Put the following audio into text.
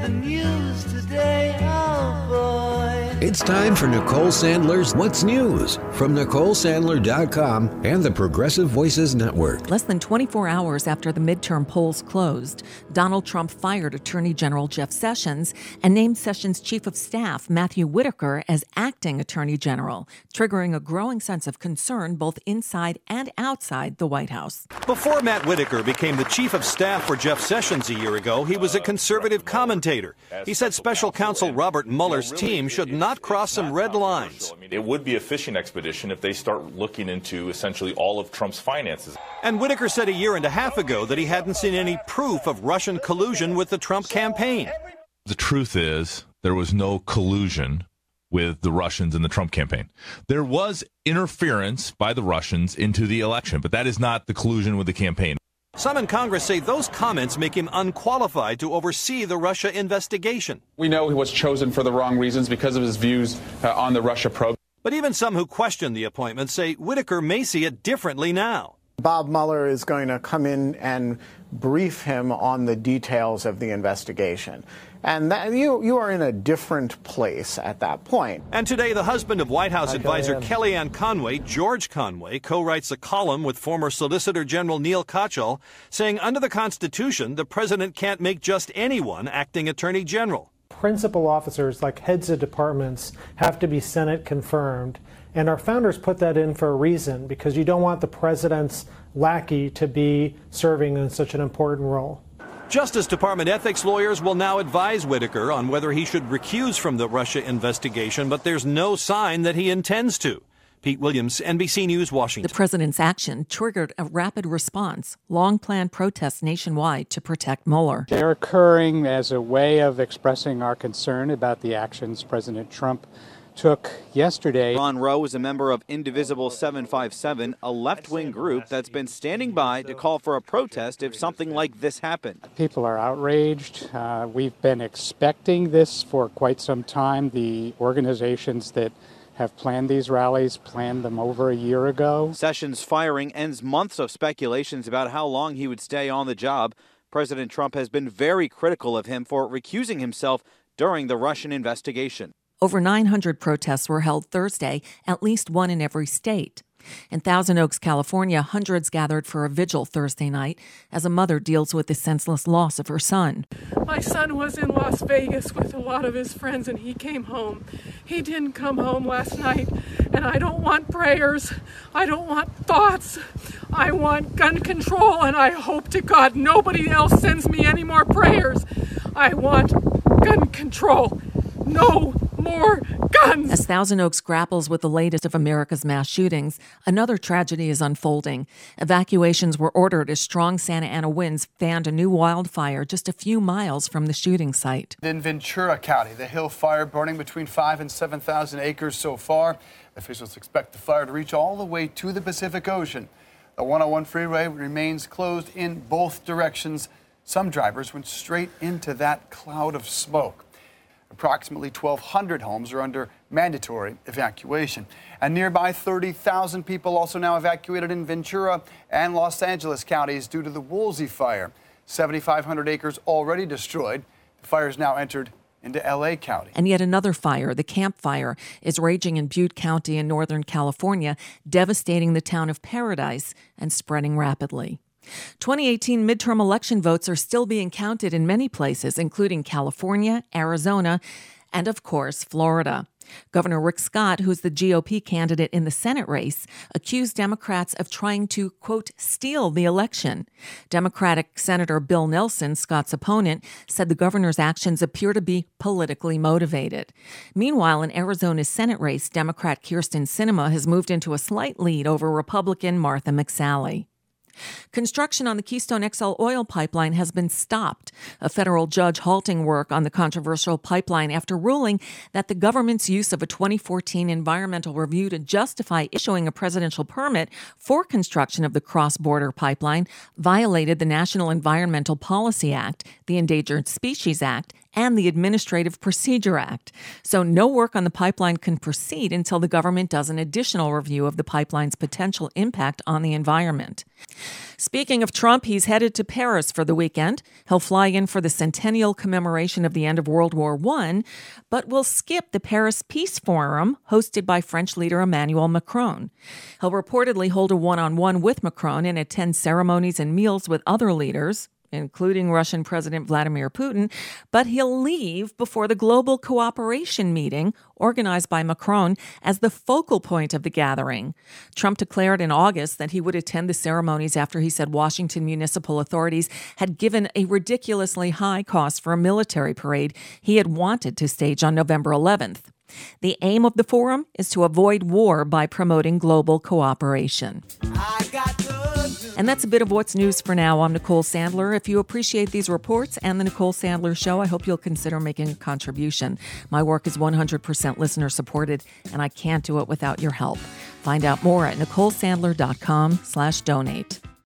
the news today, oh boy. It's time for Nicole Sandler's What's News from NicoleSandler.com and the Progressive Voices Network. Less than 24 hours after the midterm polls closed, Donald Trump fired Attorney General Jeff Sessions and named Sessions' Chief of Staff, Matthew Whitaker, as acting Attorney General, triggering a growing sense of concern both inside and outside the White House. Before Matt Whitaker became the Chief of Staff for Jeff Sessions a year ago, he was a conservative commentator. He said special counsel Robert Mueller's team should not cross some red lines. It would be a fishing expedition if they start looking into essentially all of Trump's finances. And Whitaker said a year and a half ago that he hadn't seen any proof of Russian collusion with the Trump campaign. The truth is, there was no collusion with the Russians in the Trump campaign. There was interference by the Russians into the election, but that is not the collusion with the campaign. Some in Congress say those comments make him unqualified to oversee the Russia investigation. We know he was chosen for the wrong reasons because of his views on the Russia probe. But even some who question the appointment say Whitaker may see it differently now. Bob Mueller is going to come in and brief him on the details of the investigation. And that, you are in a different place at that point. And today, the husband of White House advisor Kellyanne Conway, George Conway, co-writes a column with former Solicitor General Neil Katyal, saying under the Constitution, the president can't make just anyone acting attorney general. Principal officers, like heads of departments, have to be Senate confirmed. And our founders put that in for a reason, because you don't want the president's lackey to be serving in such an important role. Justice Department ethics lawyers will now advise Whitaker on whether he should recuse from the Russia investigation, but there's no sign that he intends to. Pete Williams, NBC News, Washington. The president's action triggered a rapid response, long-planned protests nationwide to protect Mueller. They're occurring as a way of expressing our concern about the actions President Trump took yesterday. Ron Rowe is a member of Indivisible 757, a left-wing group that's been standing by to call for a protest if something like this happened. People are outraged. We've been expecting this for quite some time. The organizations that have planned these rallies planned them over a year ago. Sessions' firing ends months of speculations about how long he would stay on the job. President Trump has been very critical of him for recusing himself during the Russian investigation. Over 900 protests were held Thursday, at least one in every state. In Thousand Oaks, California, hundreds gathered for a vigil Thursday night as a mother deals with the senseless loss of her son. My son was in Las Vegas with a lot of his friends and he came home. He didn't come home last night, and I don't want prayers. I don't want thoughts. I want gun control, and I hope to God nobody else sends me any more prayers. I want gun control. No more guns. As Thousand Oaks grapples with the latest of America's mass shootings, another tragedy is unfolding. Evacuations were ordered as strong Santa Ana winds fanned a new wildfire just a few miles from the shooting site. In Ventura County, the Hill Fire burning between 5,000 and 7,000 acres so far. Officials expect the fire to reach all the way to the Pacific Ocean. The 101 freeway remains closed in both directions. Some drivers went straight into that cloud of smoke. Approximately 1,200 homes are under mandatory evacuation. And nearby 30,000 people also now evacuated in Ventura and Los Angeles counties due to the Woolsey fire. 7,500 acres already destroyed. The fire has now entered into L.A. County. And yet another fire, the Camp Fire, is raging in Butte County in Northern California, devastating the town of Paradise and spreading rapidly. 2018 midterm election votes are still being counted in many places, including California, Arizona, and, of course, Florida. Governor Rick Scott, who's the GOP candidate in the Senate race, accused Democrats of trying to, quote, steal the election. Democratic Senator Bill Nelson, Scott's opponent, said the governor's actions appear to be politically motivated. Meanwhile, in Arizona's Senate race, Democrat Kyrsten Sinema has moved into a slight lead over Republican Martha McSally. Construction on the Keystone XL oil pipeline has been stopped, a federal judge halting work on the controversial pipeline after ruling that the government's use of a 2014 environmental review to justify issuing a presidential permit for construction of the cross-border pipeline violated the National Environmental Policy Act, the Endangered Species Act, and the Administrative Procedure Act. So no work on the pipeline can proceed until the government does an additional review of the pipeline's potential impact on the environment. Speaking of Trump, he's headed to Paris for the weekend. He'll fly in for the centennial commemoration of the end of World War I, but will skip the Paris Peace Forum hosted by French leader Emmanuel Macron. He'll reportedly hold a one-on-one with Macron and attend ceremonies and meals with other leaders, including Russian President Vladimir Putin, but he'll leave before the Global Cooperation meeting organized by Macron as the focal point of the gathering. Trump declared in August that he would attend the ceremonies after he said Washington municipal authorities had given a ridiculously high cost for a military parade he had wanted to stage on November 11th. The aim of the forum is to avoid war by promoting global cooperation. And that's a bit of what's news for now. I'm Nicole Sandler. If you appreciate these reports and The Nicole Sandler Show, I hope you'll consider making a contribution. My work is 100% listener supported, and I can't do it without your help. Find out more at NicoleSandler.com/donate.